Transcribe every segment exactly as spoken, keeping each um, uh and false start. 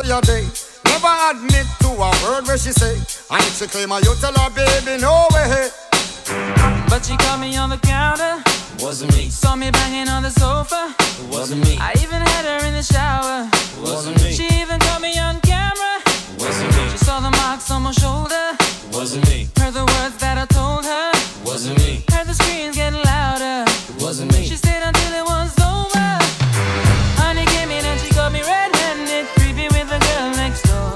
your day. Never admit to a word where she say. And if she claim her, you tell her, baby, no way. But she caught me on the counter. Wasn't me. Saw me banging on the sofa. Wasn't me. I even had her in the shower. Wasn't me. She even caught me on camera. Wasn't me. She saw the marks on my shoulder. Wasn't me. Heard the words that I told her. Wasn't me. Heard the screams getting louder. Wasn't me. She stayed until it was over. Honey came in and she got me red-handed, creepy with the girl next door.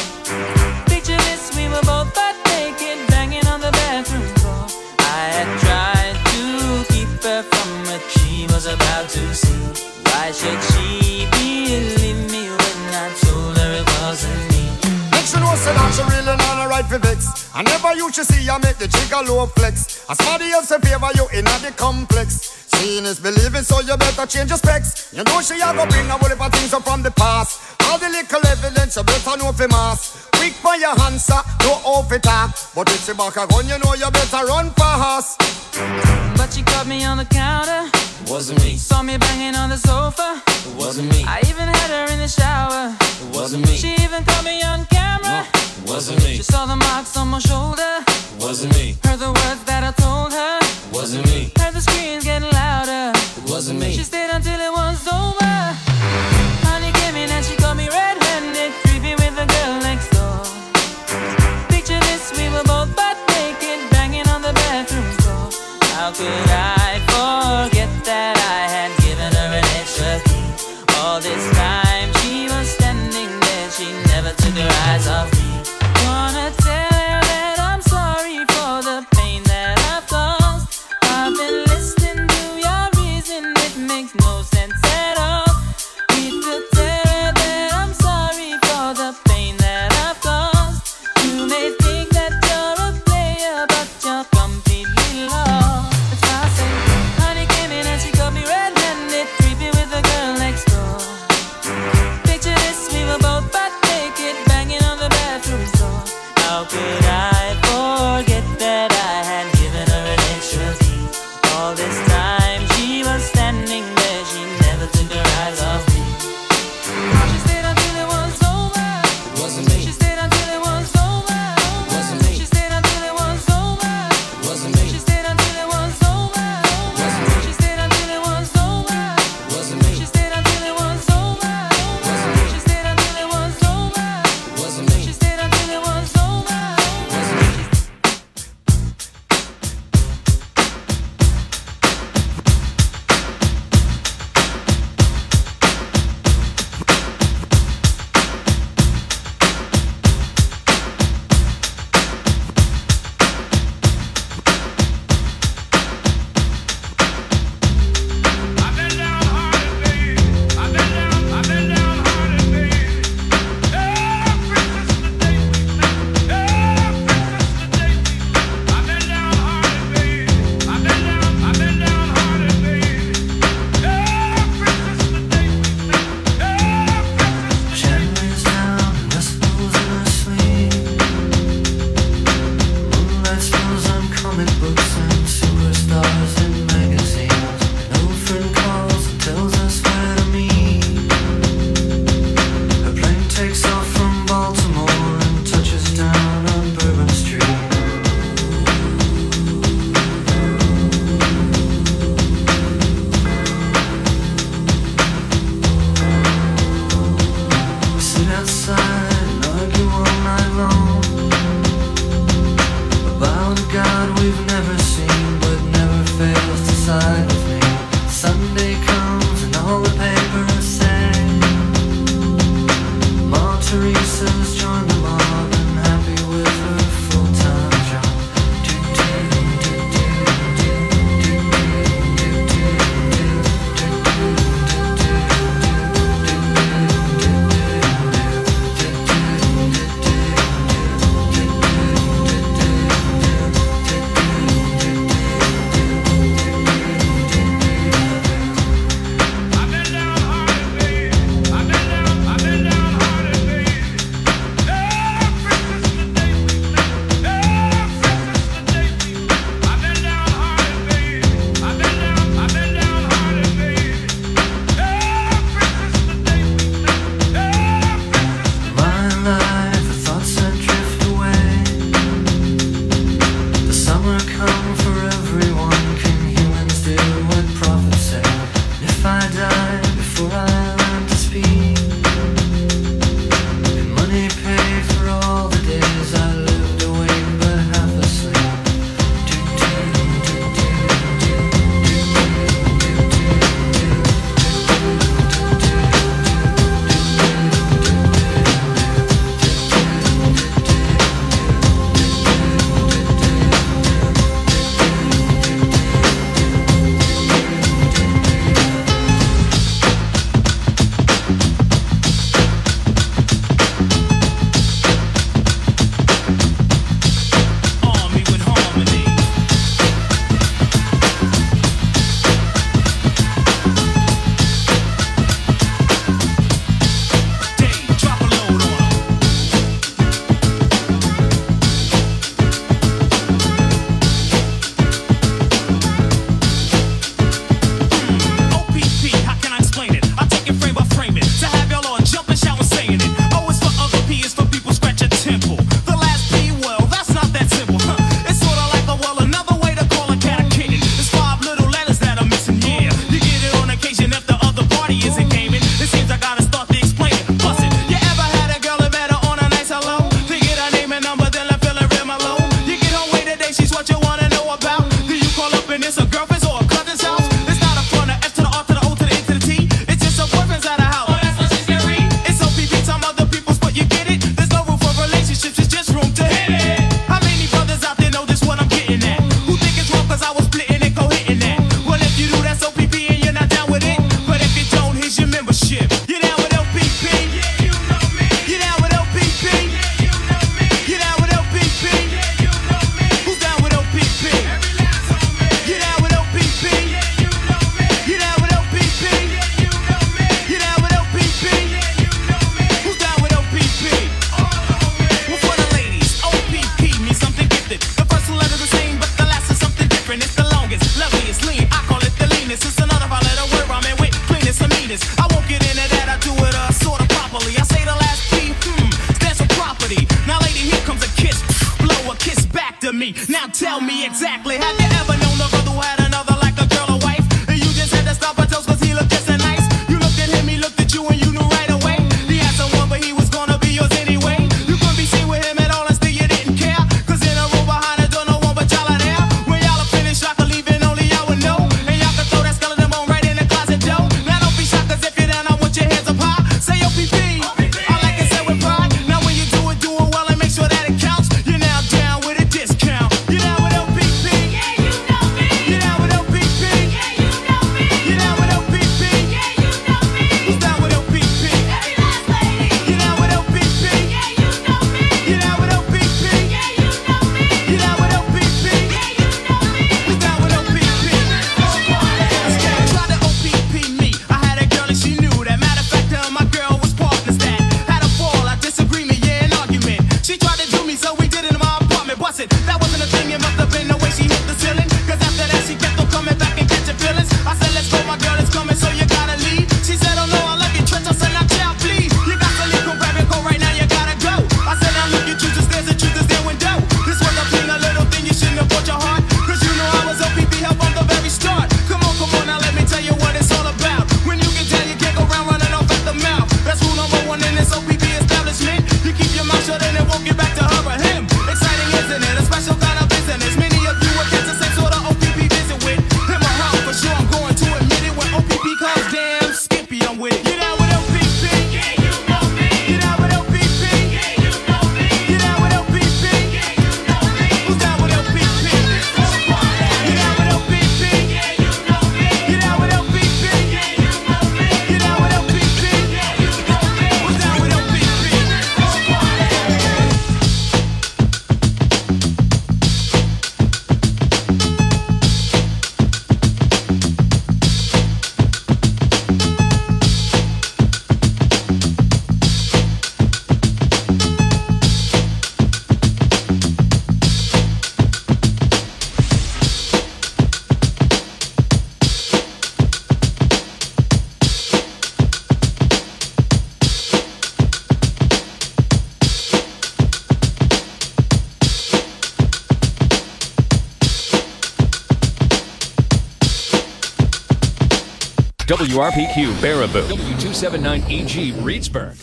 Picture this, we were both butt naked, banging on the bathroom floor. I had tried to keep her from what she was about to see. Why should she believe me when I told her it wasn't me? Next you know say that she really not a right for vex. I never used to see I make the jigger low flex. As somebody else in favor you in the complex. Seeing is believing, so you better change your specs. You know she a go bring a whole heap of things up from the past. All the little evidence you better know for mass. Quick for your answer, no off it talk. But if she back a gun, you know you better run fast. But she caught me on the counter. Wasn't me. Saw me banging on the sofa. It wasn't me. I even had her in the shower. It wasn't me. She even caught me on camera. It wasn't me. She saw the marks on my shoulder. It wasn't me. Heard the words that I told her. It wasn't me. Heard the screams getting louder. It wasn't me. She stayed until it was over. Honey came in and she caught me red-handed, creepy with the girl next door. Picture this, we were both butt naked, banging on the bathroom floor. How could I forget that I had given her an extra key? All this time she was standing there, she never took her eyes off me. Wanna tell her that I'm sorry for the pain that I've caused. I've been listening to your reason, it makes no sense at all. Need to tell her that I'm sorry for the pain that I've caused. You may think that you're a player, but you're completely lost. That's why I say, honey came in and she got me red-handed, creepy with the girl next door. Picture this, we were both butt naked, banging on the bathroom door. How could I forget that I had given her an extra key? All this time she was standing there, she never took her eyes off me. She stayed until it was over. It wasn't me. She stayed until it was over. It wasn't me. She stayed until it was over. It wasn't me. She stayed until it was over. It wasn't me. She stayed until it was over. It wasn't me. She stayed until it was over. It wasn't me. She stayed until it was over. It wasn't me. She stayed until it was over. It wasn't me. I've been down hearted, baby. I've been down, I've been down hearted, baby. Every Christmas day we met. Every Christmas day we met. I've been down hearted, baby. I've been down, I've been down hearted, baby. Every Christmas day we met. Every Christmas day. Champagne's down, whistles in her sleeve. Moonlight spills on comic books and superstars in magazines. An old friend calls and tells us where to meet. Her plane takes off from Baltimore and touches down on Bourbon Street. We sit outside and argue all night long about a God we've never seen but never fails to side with me. Sunday comes and all the papers say Ma Teresa's joined the mob and happy with her full-time job. I've been down hearted, baby. I've been down, I've been down hearted, baby. me. Now tell me exactly, have you ever known a brother who had another like a girl or wife? And you just had to stop a toast cause he looked just so nice. You looked at him, he looked at you, and you knew right away. He had someone, but he was gonna be yours anyway. You couldn't be seen with him at all and still you didn't care. Cause in a room behind the door, no one but y'all are there. When y'all are finished, y'all can leave and only y'all would know. And y'all can throw that skeleton bone right in the closet door. Now don't be shocked cause if you're down, I want your hands up high. Say O P P, I like it said with pride. Now when you do it, do it well and make sure that it counts. You're now down with a discount. You're down with O P P. Yeah, you know me. You're down with O P P. Yeah, you know me. You're down with O P P. Yeah, you know me. Who's down with O P P? Every last lady. You're down with O P P. Yeah, you know me. You're down with O P P. Yeah, you know me. You're down with O P P. Yeah, you know me. Who's down with O P P? Try to O P P me. I had a girl and she knew that. Matter of fact, uh, my girl was partners that had a fall, a disagreement, yeah, an argument. She tried to do me, so we did it in my apartment. Bust it. That wasn't a thing. It must have been the way she hit the ceiling. Cause after that, she kept on coming back and catching feelings. I said, let's go, my girl is coming, so you gotta leave. She said, oh no, I love you, Trench. I said, now, child, please. You got to leave, come grab your coat right now, you gotta go. I said, now look, you choose the stairs and choose the stair window. This was a thing, a little thing, you shouldn't have bought your heart. Cause you know I was O P P help from the very start. Come on, come on, now let me tell you what it's all about. When you get down, you can't go around running off at the mouth. That's rule number one in this O P P establishment. You keep your mouth shut and it won't get back to her or him. Exciting, isn't it? A special kind of business. Many of you will get the same sort of O P P visit with him or her. For sure, I'm going to admit it. When O P P comes damn skimpy, I'm with it. You down with O P P? Yeah, you know me. You down with O P P? Yeah, you know me. You down with O P P? Yeah, you know me. Who's down with O P P? You down with O P P? Yeah, you know me. You down with O P P? Yeah, you know me. You down with O P P? Yeah, you know me. Who's down with O P P? W R P Q Baraboo, W two seventy-nine E G Reedsburg.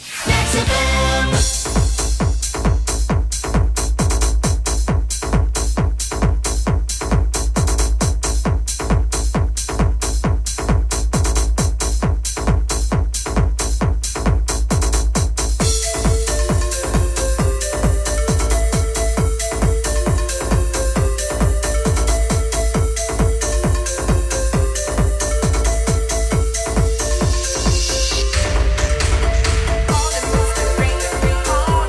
All the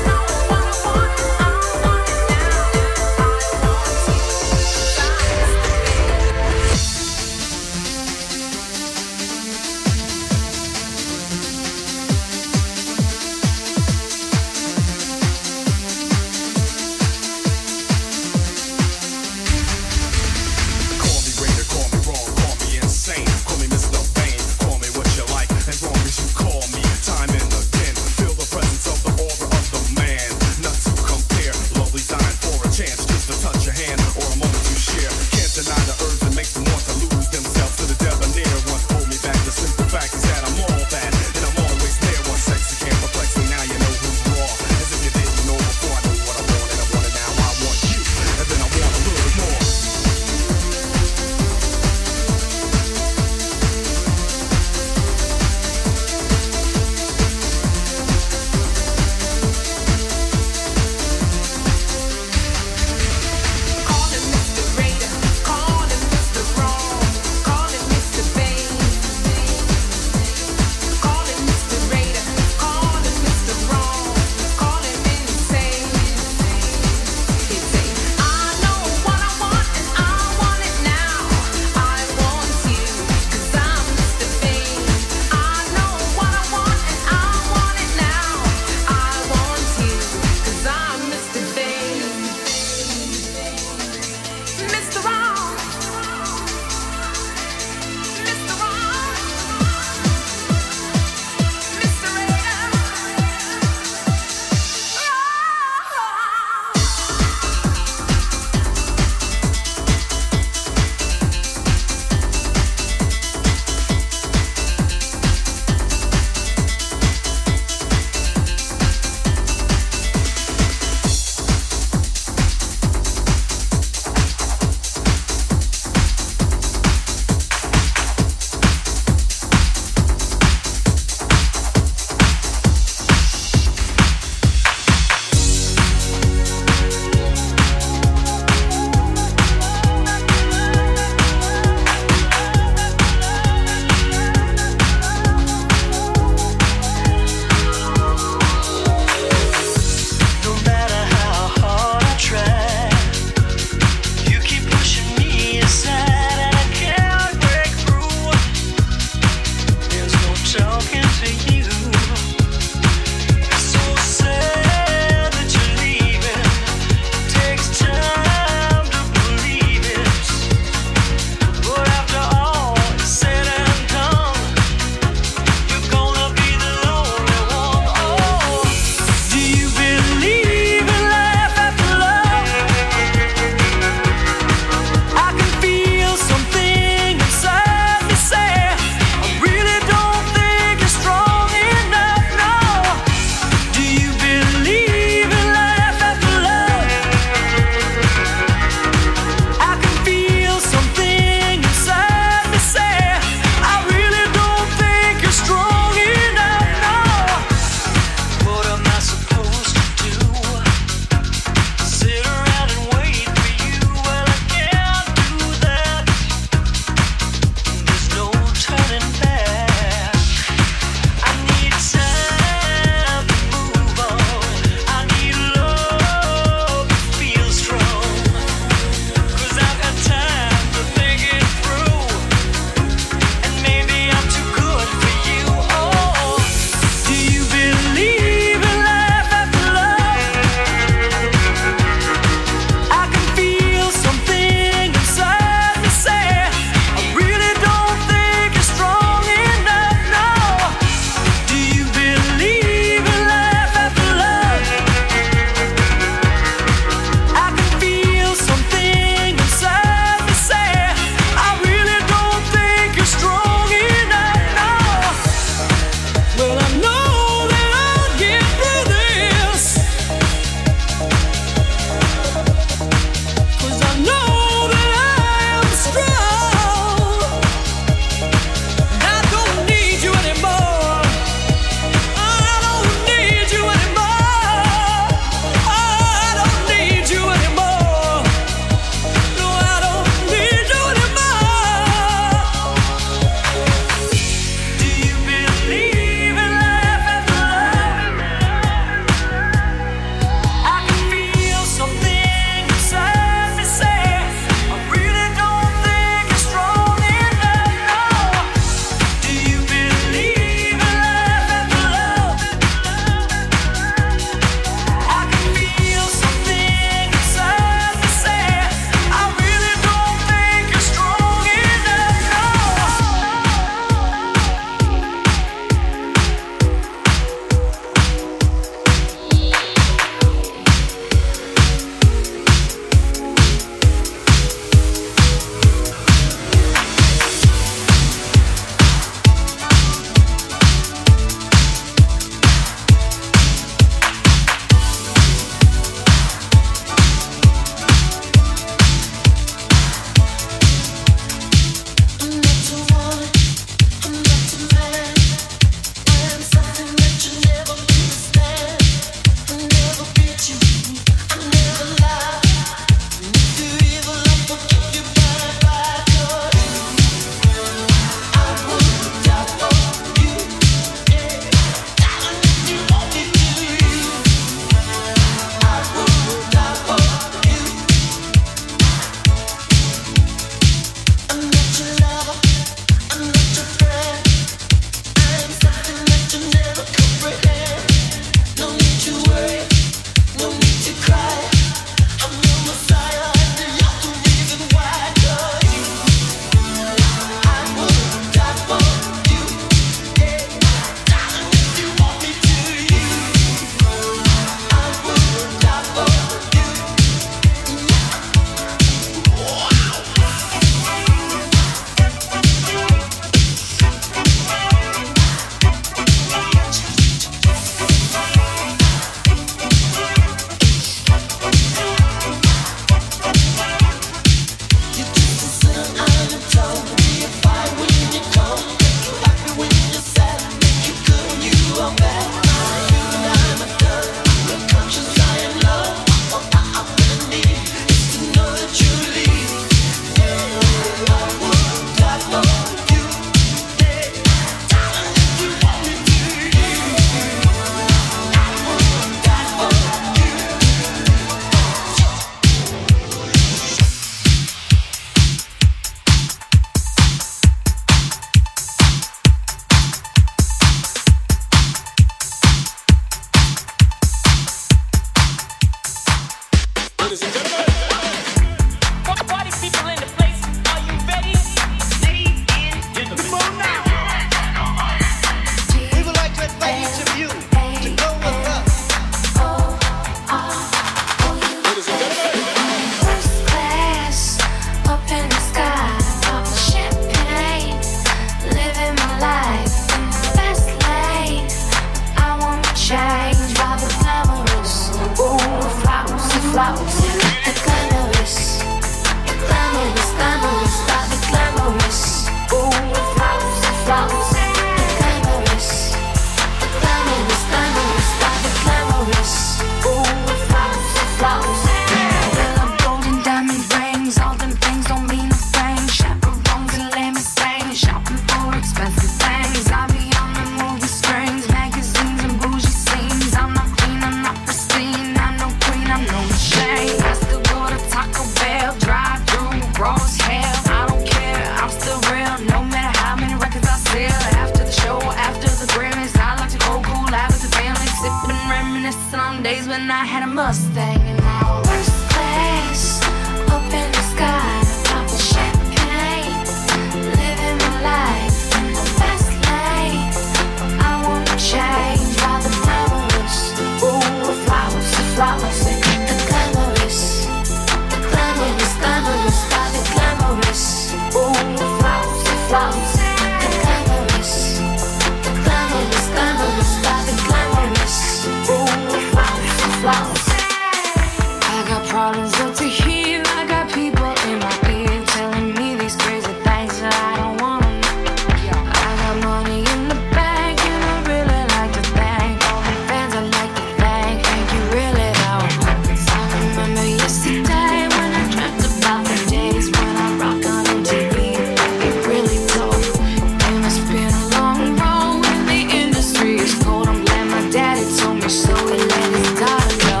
and I had a Mustang, and now first class up in the sky, popping champagne, living my life in the fast lane. I wanna change by the glamorous, ooh, the flowers, the flowers, the glamorous, the glamorous, glamorous, by the glamorous, ooh, the flowers, the flowers, the glamorous, the glamorous, glamorous, by the glamorous, ooh, the flowers, the flowers. I got problems up to here, I got people in my ear telling me these crazy things that I don't wanna know. I got money in the bank and I really like to thank all the fans I like to thank. Thank you really though. I remember yesterday when I dreamt about the days when I rock on M T V. It really told. It must been a long road and the industry is cold. I'm glad my daddy told me so. He let his daughter know.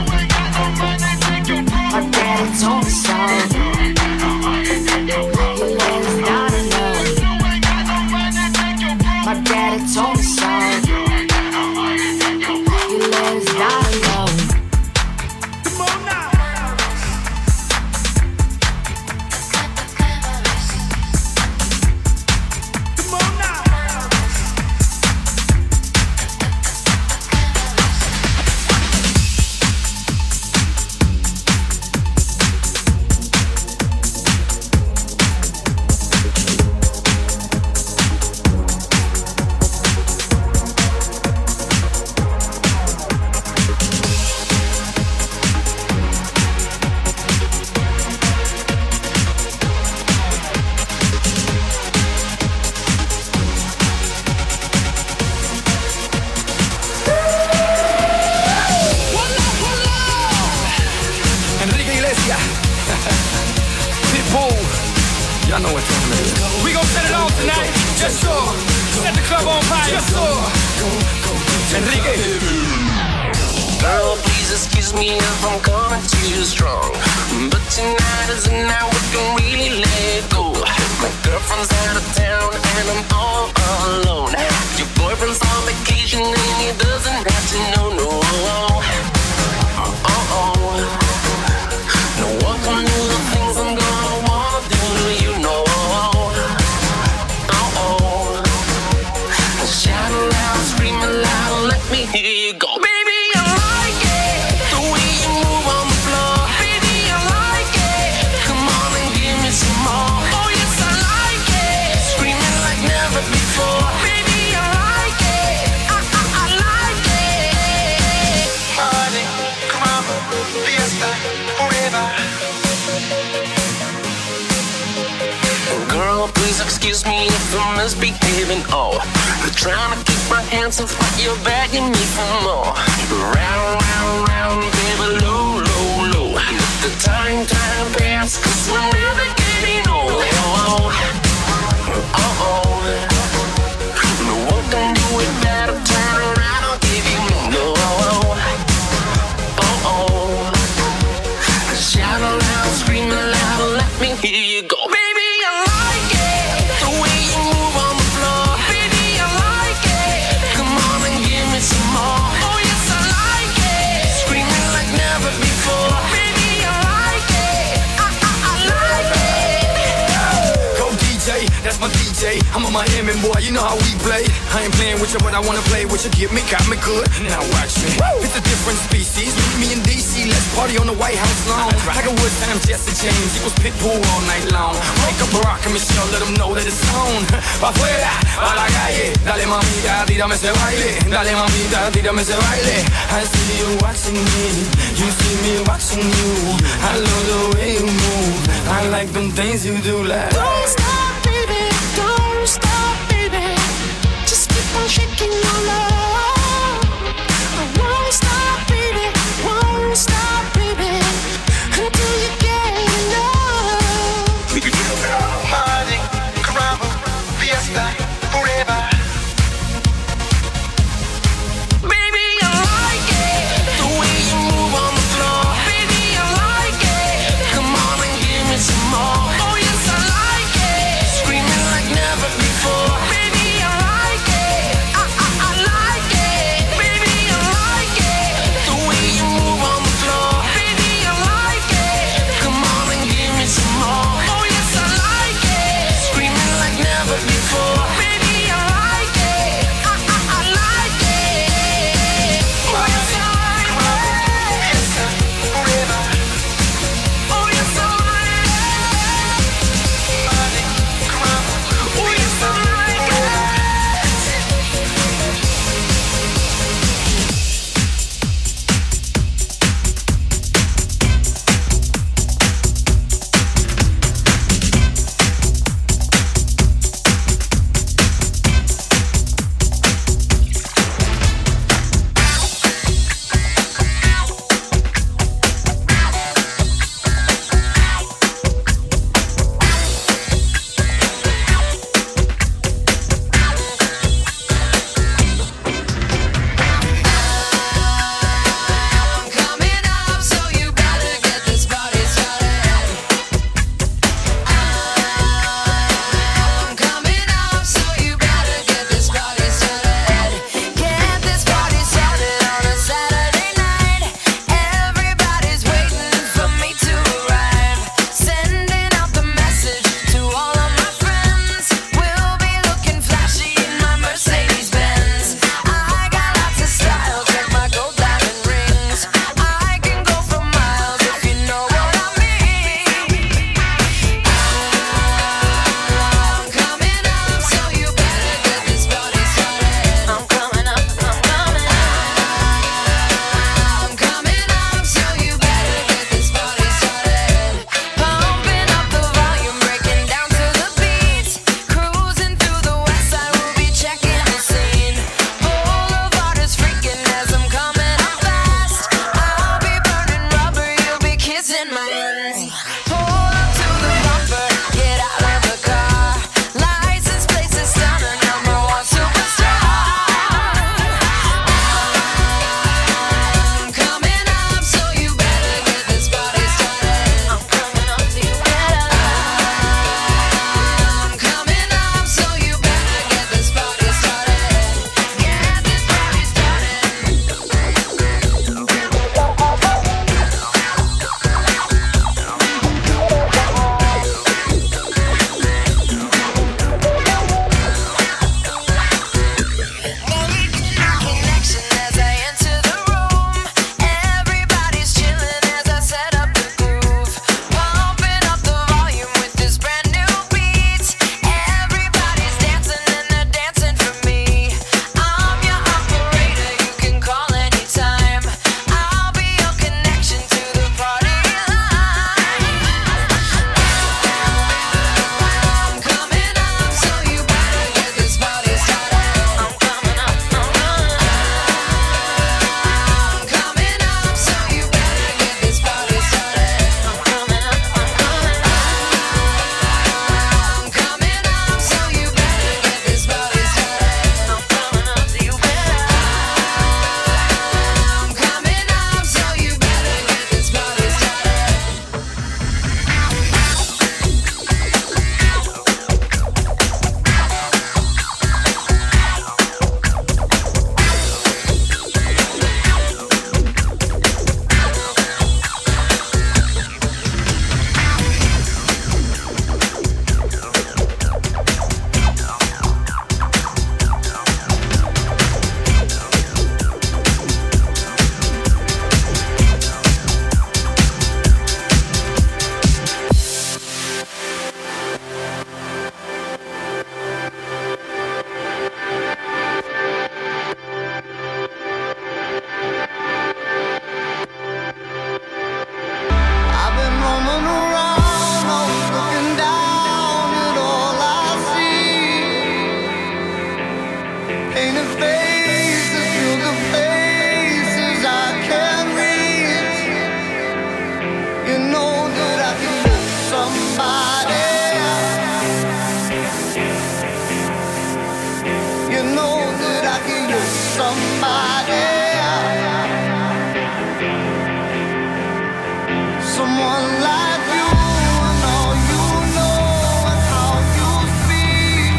My daddy told me so. He let his daughter know. My daddy told me so. He let his daughter know. Come on now. Come on now. Enrique Iglesias, Pitbull, y'all know what time it is. We gon' set it off tonight. Just so. Set the club on fire. Just so. Enrique. Girl, please excuse me if I'm coming too strong, but tonight is the night we can really let go. My girlfriend's out of town and I'm all alone. Your boyfriend's on vacation and he doesn't have to know, no. Uh-oh. No one can do the things I'm gonna wanna do to you, no. Uh-oh. Shout aloud, scream aloud, let me hear you go. Baby, I like it, the way you move on the floor. Baby, I like it, come on and give me some more. Oh yes, I like it, screaming like never before. Baby, I like it, I, I, I like it. Party, come on, fiesta, forever. Girl, please excuse me if I'm misbehaving. Oh, I'm trying to keep my hands off, but you're begging me for more. Round, round, round, baby, low, low, low. Let the time, time pass, cause we're never getting old. Oh, oh, oh. No one can do it better. Turn around, I'll give you more. Oh, oh. Shout aloud, scream aloud, let me hear you go. Baby, I like it, the way you move on the floor. Baby, I like it, come on and give me some more. Oh yes, I like it, screaming like never before. Baby, I like it, I, I, I like it. Go D J, that's my D J. I'm a Miami boy, you know how we play. I ain't playing with you, but I wanna play with you. Get me, got me good. Now watch me. It's a different species. Meet me in D C, let's party on the White House lawn. Tiger Woods, Sam, Jesse James, equals Pitbull all night long. Wake up Barack and Michelle, let them know that it's on. Pa' afuera, pa' la calle. Dale mamita, tírame ese baile. Dale mamita, tírame ese baile. I see you watching me, you see me watching you. I love the way you move. I like them things you do like. Don't stop, baby, don't stop, baby. Just keep on shaking your love. I won't stop, baby, won't stop, baby, until you get enough. Party, caramba, fiesta, forever. Baby, I like it, the way you move on the floor. Baby, I like it, come on and give me some more. Oh yes, I like it, Painted faces fill the places I can't reach. You know that I can love somebody. You know that I can use somebody. Someone like you and all you know and how you speak.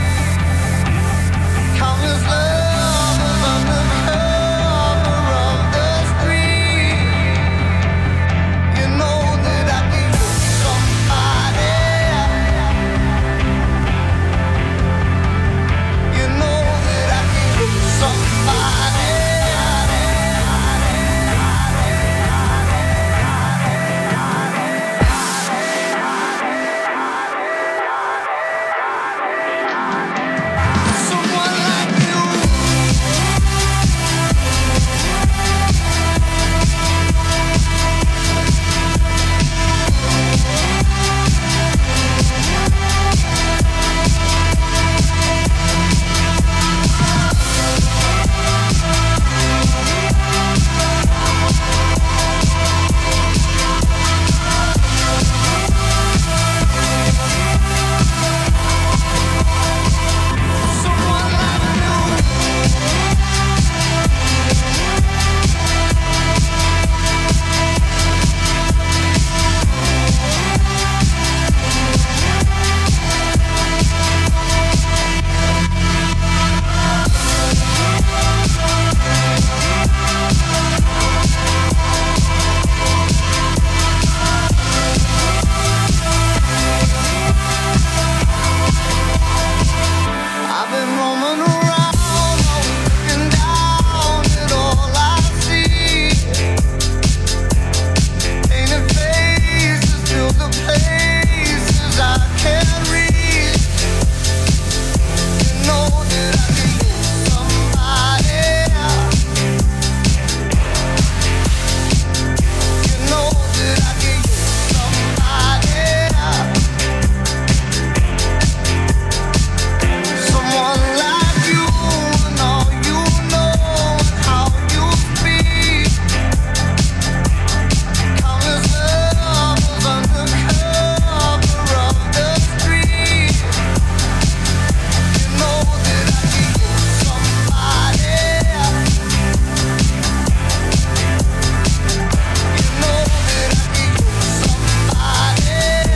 Countless lovers under cover of the street. You know that I can use somebody. You know that I can use somebody. Someone like you. Someone like you. I've been roaming around, looking down at all I see. Painted faces fill the places I can't reach. You know that I can use somebody. You know that I can use somebody. Someone like you and all you know and how you speak. Countless lovers under cover of the street. You know that I can use somebody. You know that I can use somebody.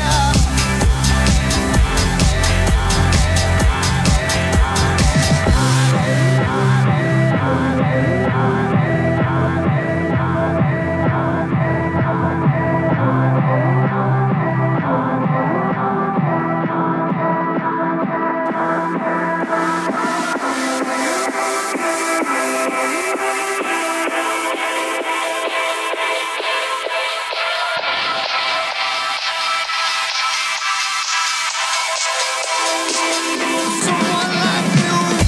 Someone like you.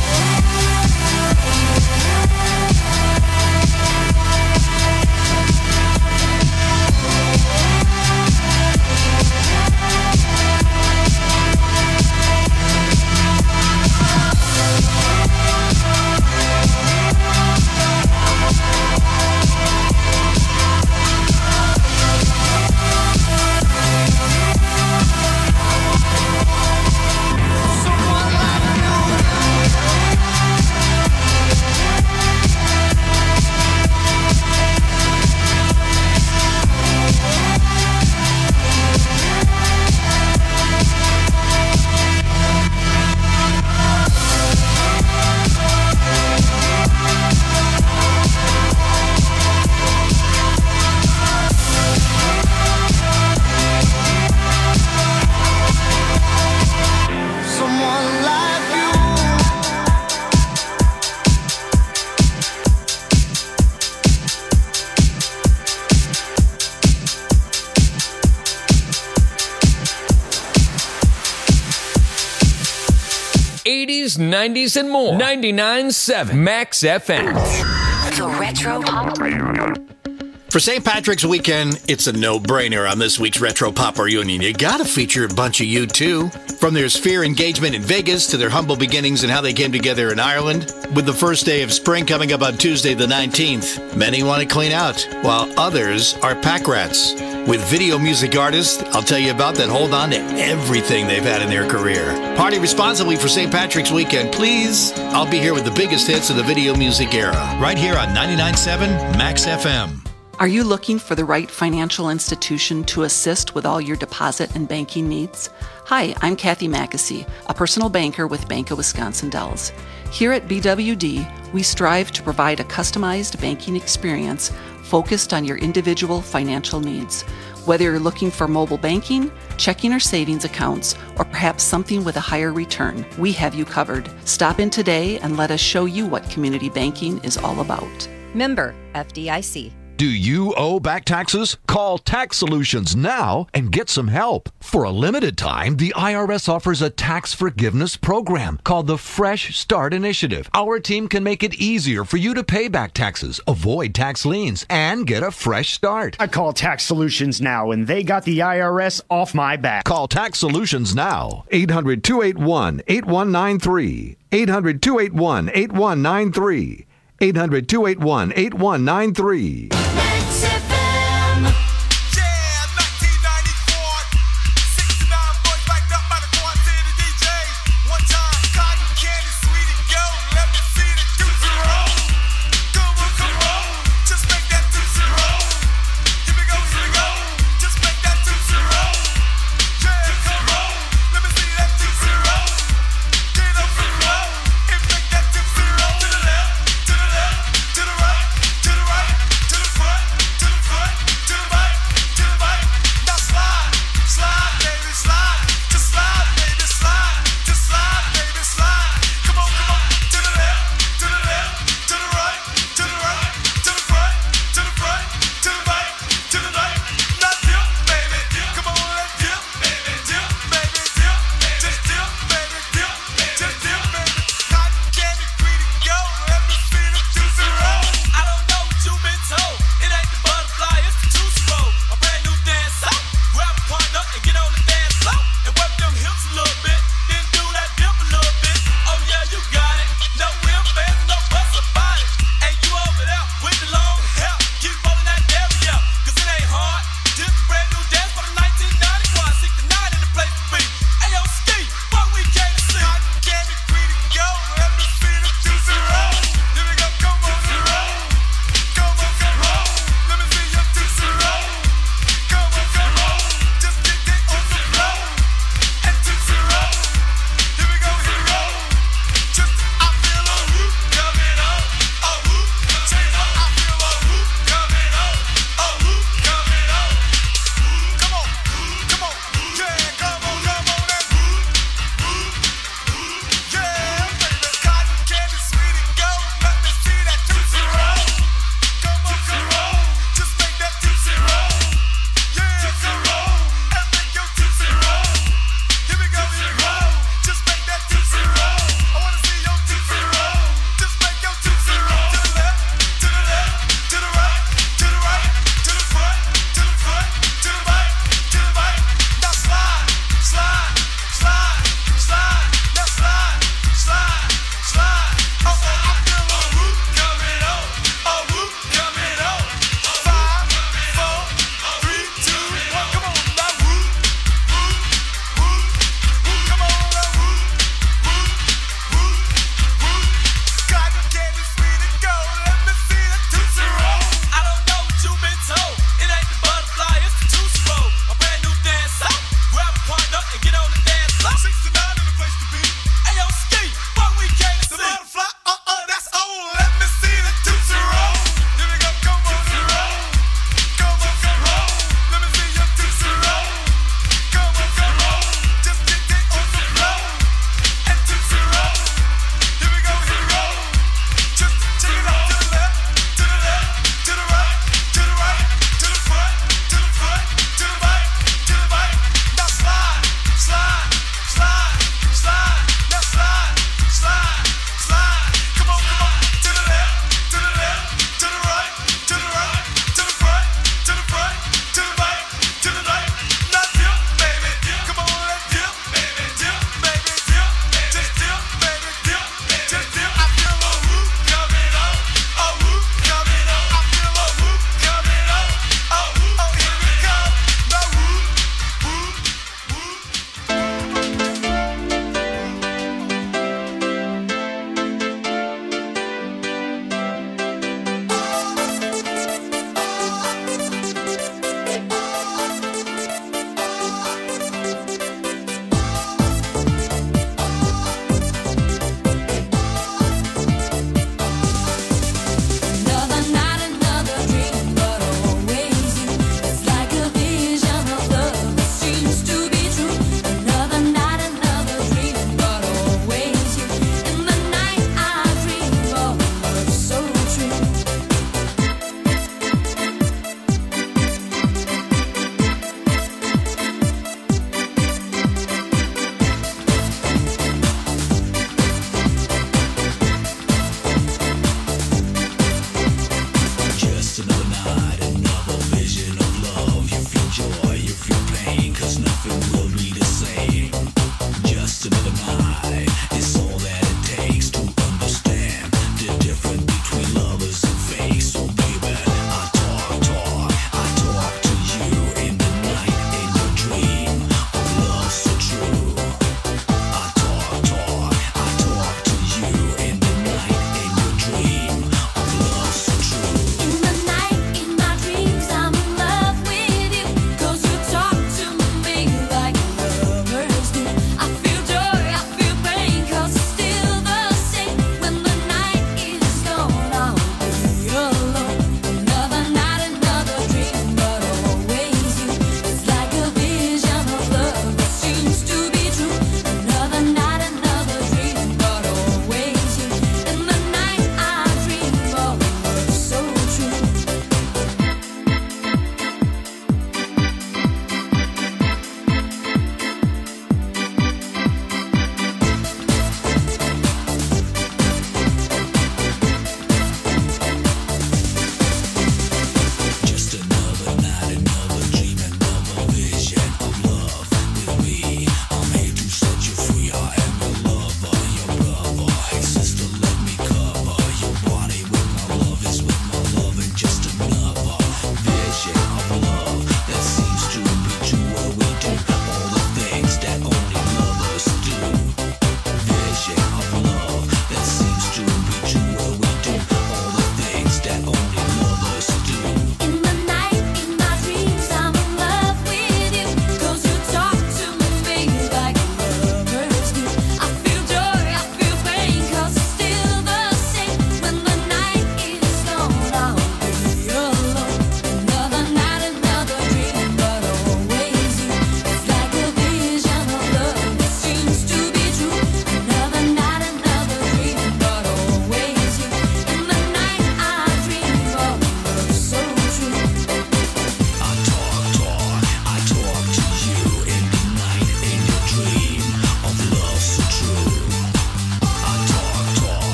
Someone like you. Someone like you. eighties, nineties, and more. ninety-nine point seven Max F M. The Retro Pop For Saint Patrick's weekend, it's a no-brainer on this week's Retro Pop Reunion. You gotta feature a bunch of U two. From their Sphere engagement in Vegas to their humble beginnings and how they came together in Ireland. With the first day of spring coming up on Tuesday the nineteenth, many want to clean out, while others are pack rats. With video music artists, I'll tell you about that hold on to everything they've had in their career. Party responsibly for Saint Patrick's weekend, please. I'll be here with the biggest hits of the video music era. Right here on ninety-nine point seven Max F M. Are you looking for the right financial institution to assist with all your deposit and banking needs? Hi, I'm Kathy Mackesy, a personal banker with Bank of Wisconsin Dells. Here at B W D, we strive to provide a customized banking experience focused on your individual financial needs. Whether you're looking for mobile banking, checking or savings accounts, or perhaps something with a higher return, we have you covered. Stop in today and let us show you what community banking is all about. Member F D I C. Do you owe back taxes? Call Tax Solutions now and get some help. For a limited time, the I R S offers a tax forgiveness program called the Fresh Start Initiative. Our team can make it easier for you to pay back taxes, avoid tax liens, and get a fresh start. I call Tax Solutions now, and they got the I R S off my back. Call Tax Solutions now. eight hundred, two eight one, eight one nine three. eight hundred, two eight one, eight one nine three. eight hundred, two eight one, eight one nine three. Max F M. Yeah, nineteen ninety-four. sixty-nine boys backed up by the quartet of D Js. One time, cotton candy, sweetie, go. Let me see the juicy roll. Come on, come on. Just make that juicy roll. Here we go, here we go. Just make that juicy roll. Yeah, come on. Let me see that juicy roll. Get up and roll. And make that juicy roll. To the left, to the left, to the right, to the right, to the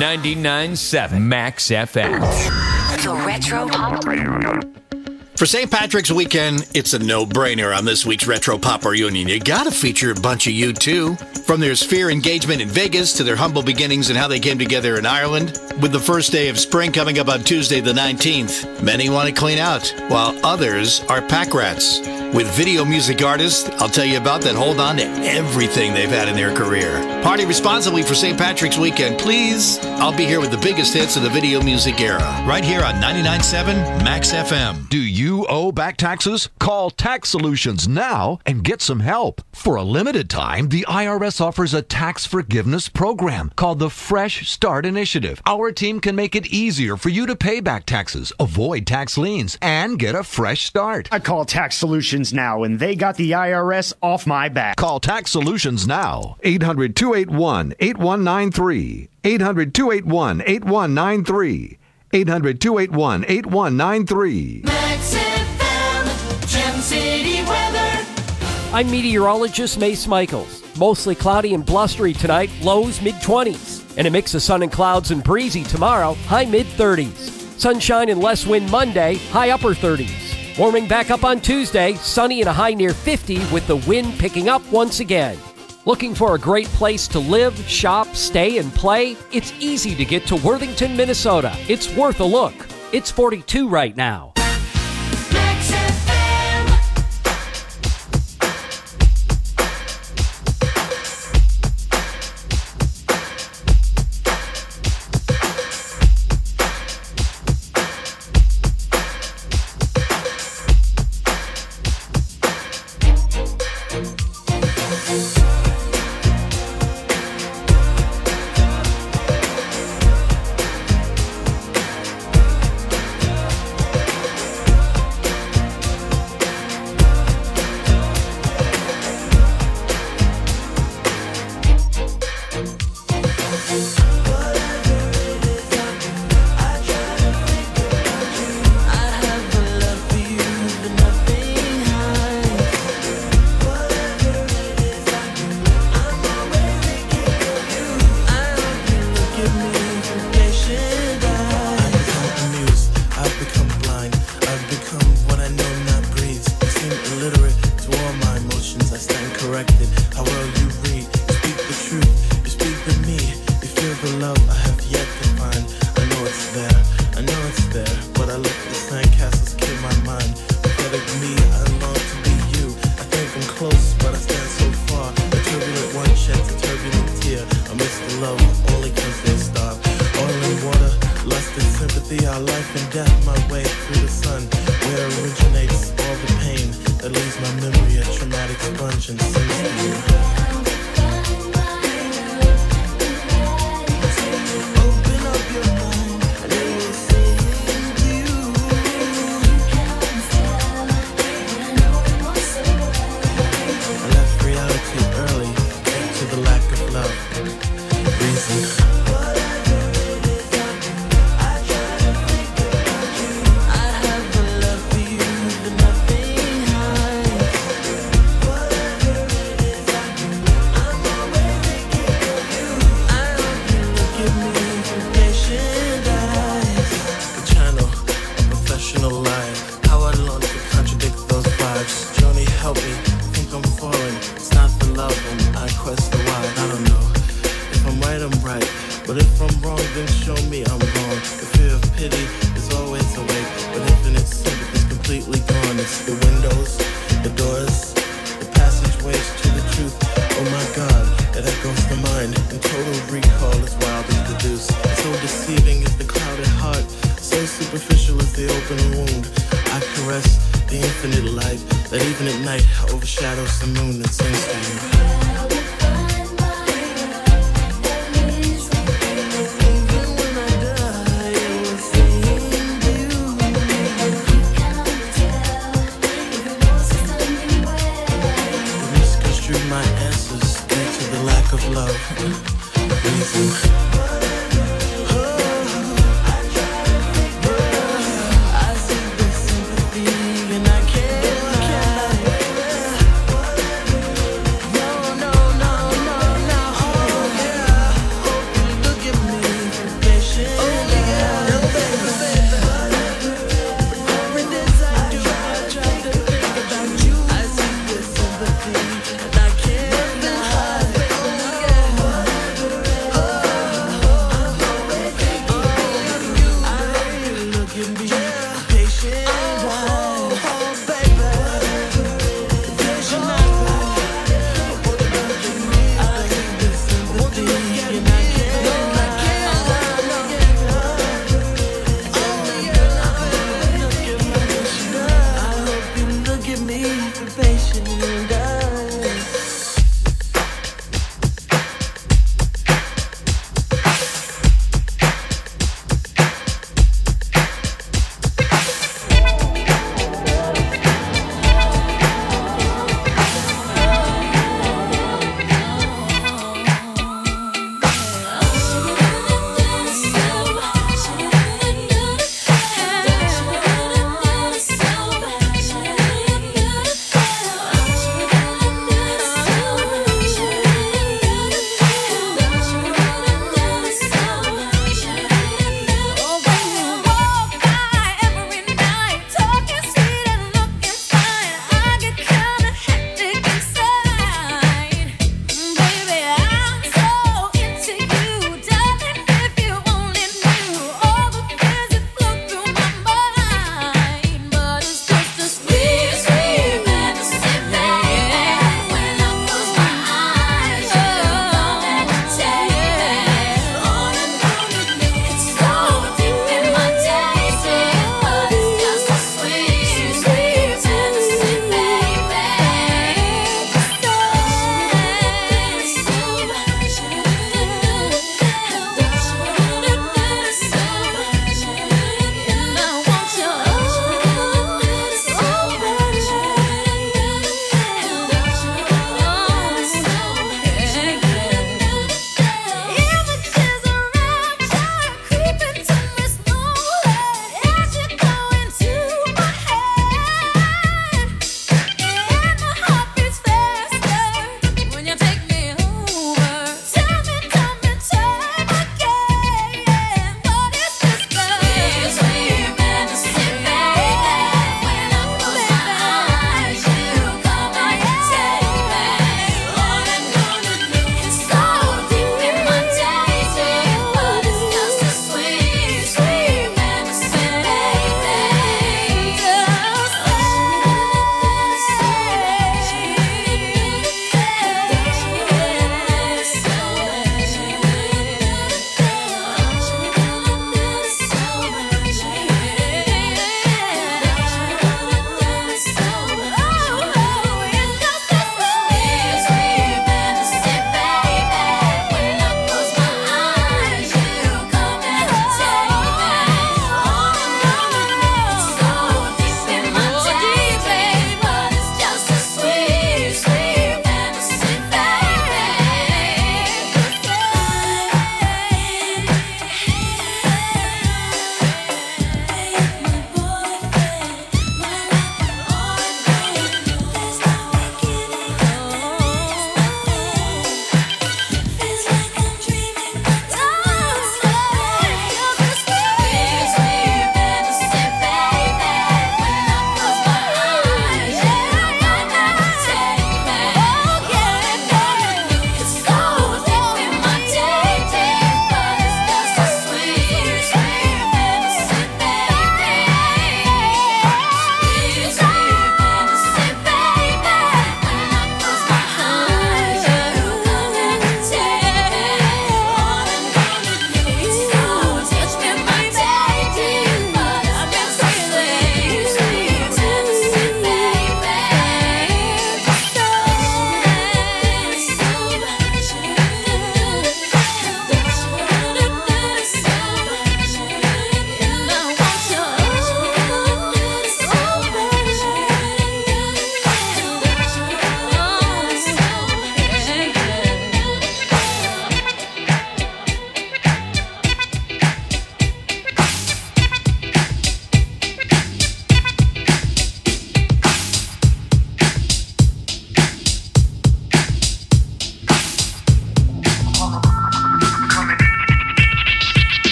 ninety-nine point seven Max F M. The Retro Pop. For Saint Patrick's weekend, it's a no-brainer on this week's Retro Pop Reunion. You gotta feature a bunch of U two. From their Sphere engagement in Vegas to their humble beginnings and how they came together in Ireland. With the first day of spring coming up on Tuesday the nineteenth, many want to clean out, while others are pack rats. With video music artists, I'll tell you about that hold on to everything they've had in their career. Party responsibly for Saint Patrick's weekend, please. I'll be here with the biggest hits of the video music era, right here on ninety-nine point seven Max F M. Do you owe back taxes? Call Tax Solutions now and get some help. For a limited time, the I R S offers a tax forgiveness program called the Fresh Start Initiative. Our team can make it easier for you to pay back taxes, avoid tax liens, and get a fresh start. I call Tax Solutions now, and they got the I R S off my back. Call Tax Solutions now. eight hundred, two eight one, eight one nine three. eight hundred, two eight one, eight one nine three. eight hundred, two eight one, eight one nine three. Max F M, Gem City weather. I'm meteorologist Mace Michaels. Mostly cloudy and blustery tonight, lows mid twenties. And a mix of sun and clouds and breezy tomorrow, high mid thirties. Sunshine and less wind Monday, high upper thirties. Warming back up on Tuesday, sunny and a high near fifty with the wind picking up once again. Looking for a great place to live, shop, stay, and play? It's easy to get to Worthington, Minnesota. It's worth a look. It's forty-two right now. Max F M.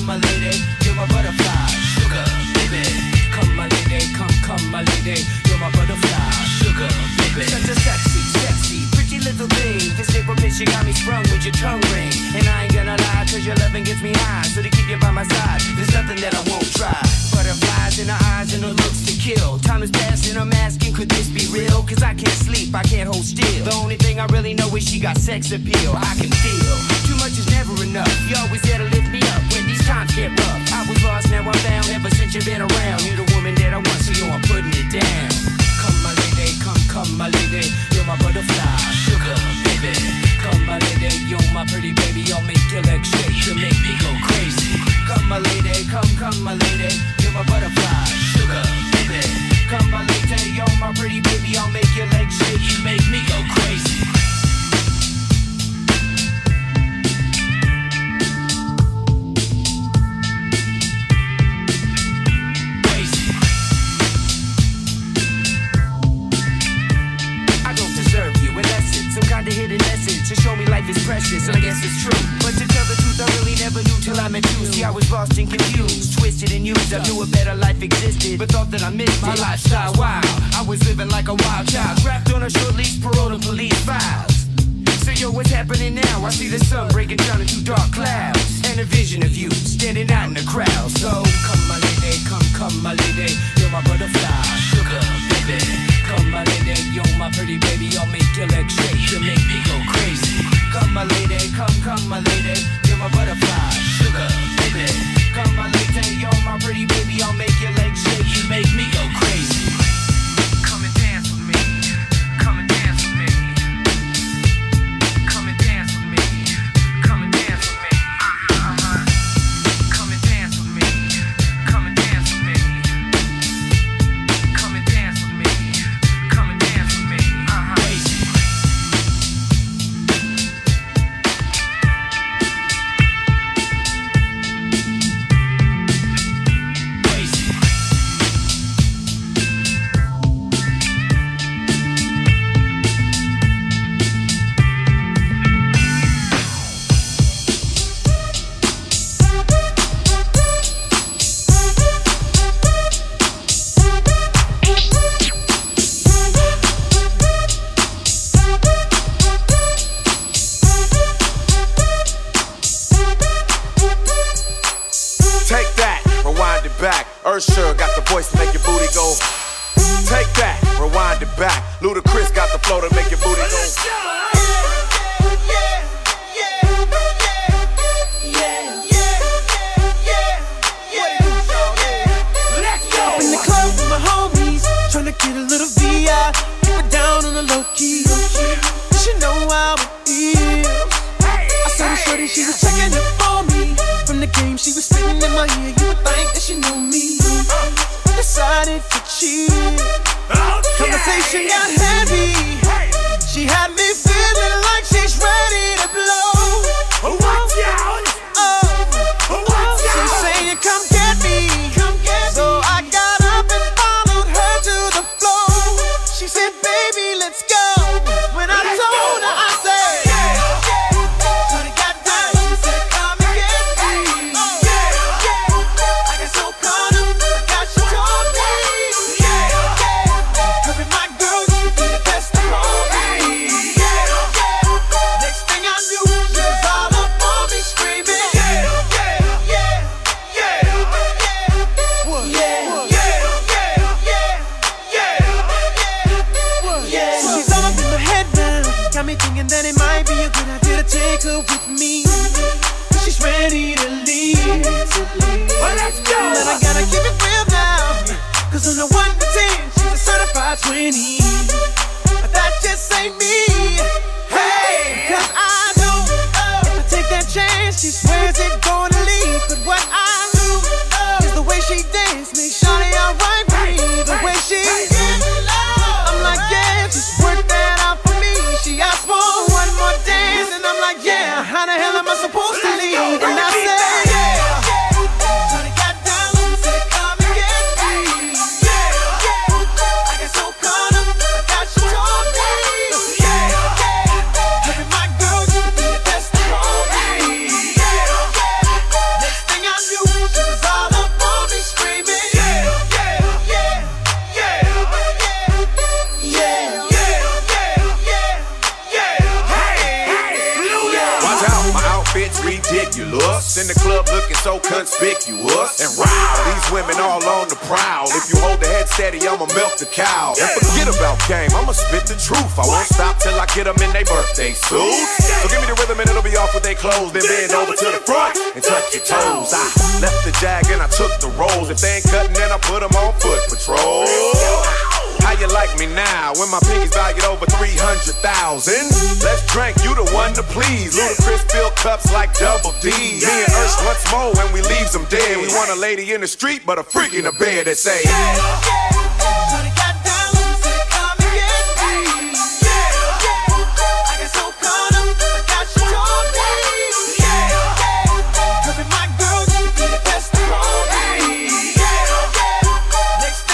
my lady, you're my butterfly, sugar, baby. Come, my lady, come, come, my lady, you're my butterfly, sugar, baby. Such a sexy, sexy, pretty little thing. This April bitch, you got me sprung with your tongue ring. And I ain't gonna lie, cause your loving gets me high. So to keep you by my side, there's nothing that I won't try. Butterflies in her eyes and her looks to kill. Time is passing, I'm asking, could this be real? Cause I can't sleep, I can't hold still. The only thing I really know is she got sex appeal. I can feel, too much is never enough. You always there to lift me up when these times get rough. I was lost, now I'm found, ever since you've been around. You're the woman that I want, so yo, I'm putting it down. Come, my lady, come, come, my lady, you're my butterfly, sugar, baby. Come, my lady, you're my pretty baby, I'll make your legs shake, you'll make me go crazy. Come, my lady, come, come, my lady, you're my butterfly, sugar, baby. Come, my lady, you're my pretty baby, I'll make your legs shake, you make me go crazy. To hidden essence to show me life is precious, and I guess it's true. But to tell the truth, I really never knew till I met you. See, I was lost and confused, twisted and used. I knew a better life existed, but thought that I missed my lifestyle. Wow, I was living like a wild child, trapped on a short leash, parole to police files. So yo, what's happening now? I see the sun breaking down into dark clouds, and a vision of you standing out in the crowd. So come, my lady, come, come, my lady, you're my butterfly, sugar, baby. Come, my lady, you're my pretty baby, I'll make your legs shake, you'll make me go crazy. Come, my lady, come, come, my lady, you're my butterfly, sugar, baby. Come, my lady, you're my pretty baby, I'll make your legs shake, you make me go crazy. Come and dance with me, come and dance with me. Come and dance with me, come and dance with me. Uh-huh. Come and dance with me, come and dance with me. Come and dance with me. Come and dance with me. Uh-huh. Ursher got the voice to make your booty go. Take that, rewind it back. Ludacris got the flow to make your booty go. Up in the club with my homies, tryna get a little V I. Keep it down on the low key. You should know how it is. I saw the shorty, she was checking up on me. From the game, she was spitting in my ear. You would think that she knew me. Decided to cheat. Conversation got heavy. She had me feeling like she's ready to blow. Watch out! Oh, she's saying, "Come get me." So I got up and followed her to the floor. She said, "Baby, let's go." When I told her, I said, "Shorty got down, she said, come and get me." I got so caught up, I got she told me. Her and my girl used to be the best of all me. Next thing I knew, she was all up on me screaming. Yeah, yeah, yeah, yeah, yeah. She's all up in my head now, got me thinking that it might be a good idea to take her with me. She's ready to leave. Well, let's go. But I gotta keep it real now, cause on the one to ten, she's a certified twenty. But that just ain't me. Hey, cause I know if I take that chance, she swears it's gonna leave. But what I do is the way she dance makes Shawty alright with me. The way she dance, I'm like, yeah, just work that out for me. She asked for one more dance, and I'm like, yeah, how the hell am I supposed to leave? And I said, yeah. Shawty got down, said, come and get me. I got so caught up, I got she told me. Her and my girl used to be the best of all me. Next thing I knew, outfits ridiculous. In the club looking so conspicuous. And wow, these women all on the prowl. If you hold the head steady, I'ma milk the cow. And forget about game, I'ma spit the truth. I won't stop till I get them in their birthday suits. So give me the rhythm and it'll be off with their clothes. Then bend over to the front and touch your toes. I left the jag and I took the rolls. If they ain't cutting, then I put them on foot patrol. How you like me now when my pinky's valued over three hundred thousand? Let's drink, you the one to please. Ludacris fill cups like double D. Me and Ursh once more when we leaves them dead. We want a lady in the street, but a freak in the bed that say,